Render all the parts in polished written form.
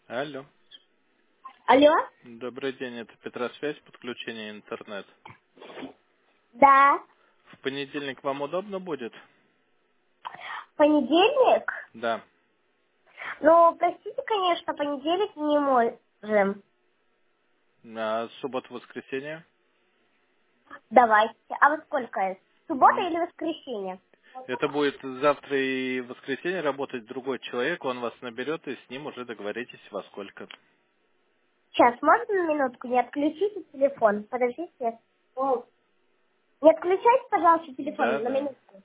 Алло. Алло? Добрый день, это Петросвязь, подключение интернет. Да. В понедельник вам удобно будет? Понедельник? Да. Ну, простите, конечно, понедельник не можем. А суббота-воскресенье? Давайте. А во сколько? Суббота М, или воскресенье? Это будет завтра и в воскресенье работать другой человек, он вас наберет, и с ним уже договоритесь во сколько. Сейчас, можно на минутку? Не отключите телефон. Подождите. Не отключайте, пожалуйста, Да, телефон на да. минутку.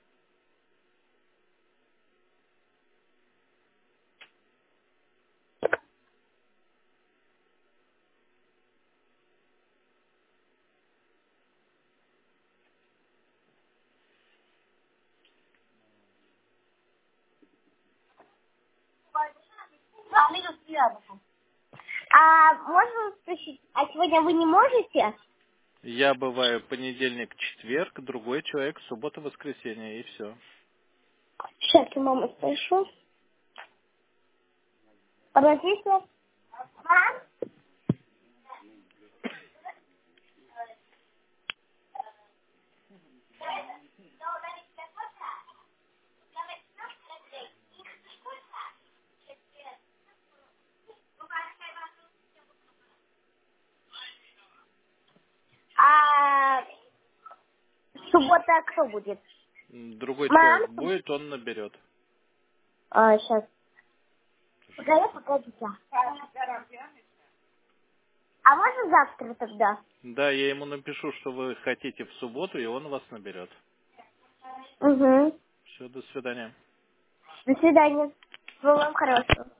А можно спросить, а сегодня вы не можете? Я бываю понедельник, четверг, другой человек, суббота-воскресенье, и все. Сейчас я маму спрошу. Подождите. А суббота кто будет? Другой человек Мам? будет, он наберет. Сейчас. Погодите. А можно завтра тогда? Да, я ему напишу, что вы хотите в субботу, и он вас наберет. Угу. Все, до свидания. До свидания. Всего вам хорошего.